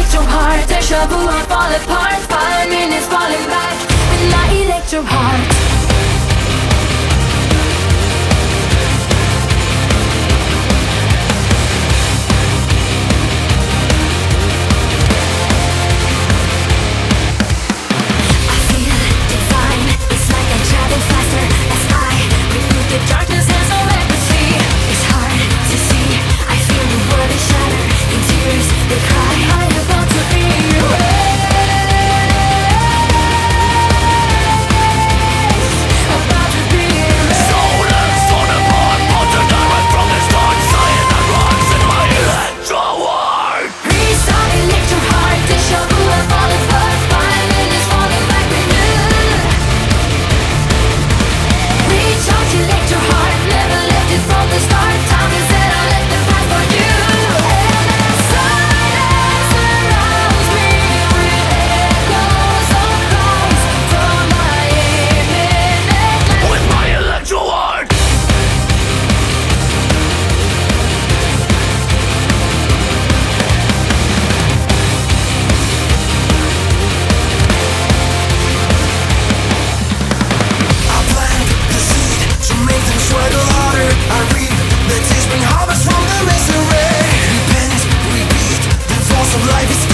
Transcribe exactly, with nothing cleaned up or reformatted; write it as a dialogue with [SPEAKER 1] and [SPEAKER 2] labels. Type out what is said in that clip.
[SPEAKER 1] electro heart, deja vu, I fall apart. Five minutes falling back, and I electro heart. Darkness has no empathy. It's hard to see. I feel the world is shattered. In tears they cry. I'm about to be erased. About to be erased.
[SPEAKER 2] Soulless torn apart, pulled to direct from this dark side that runs in my electro heart.
[SPEAKER 1] Restart electro heart, deja vu, I fall apart. Five minutes falling back with you. Recharge electro heart, never left it from the start. Time is that I let the pass for you. And as silence surrounds me with echoes of cries from my imminent
[SPEAKER 2] With my electro heart.
[SPEAKER 3] I plant the seed to make them struggle harder. I reap the tears bring harvest from the misery. Repent, repeat, the force of life is